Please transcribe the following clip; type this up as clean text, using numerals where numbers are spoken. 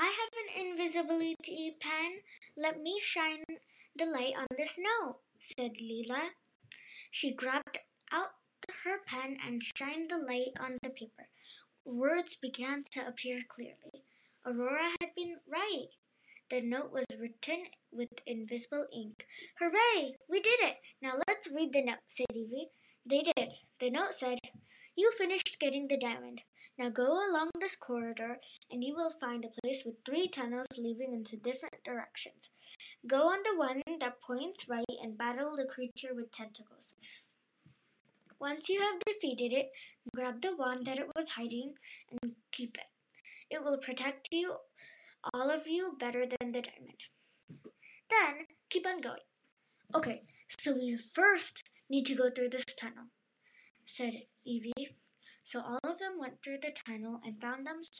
I have an invisibility pen. Let me shine the light on the snow, said Leela. She grabbed out her pen and shined the light on the paper. Words began to appear clearly. Aurora had been right. The note was written with invisible ink. Hooray! We did it! Now let's read the note, said Evie. They did. The note said, You finished getting the diamond. Now go along this corridor and you will find a place with 3 tunnels leading into different directions. Go on the one that points right and battle the creature with tentacles. Once you have defeated it, grab the wand that it was hiding and keep it. It will protect you, all of you, better than the diamond. Then keep on going. Okay, so we first need to go through this tunnel, said Evie. So all of them went through the tunnel and found